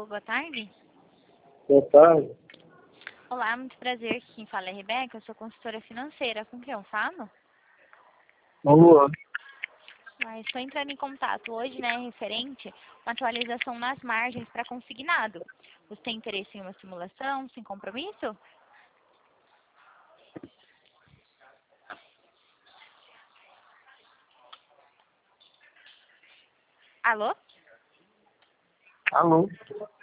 boa tarde. Boa tarde. Olá, muito prazer. Quem fala é a Rebeca, eu sou consultora financeira. Com quem eu falo? Alô? Estou entrando em contato hoje, referente a uma atualização nas margens para consignado. Você tem interesse em uma simulação sem compromisso? Alô? Alô?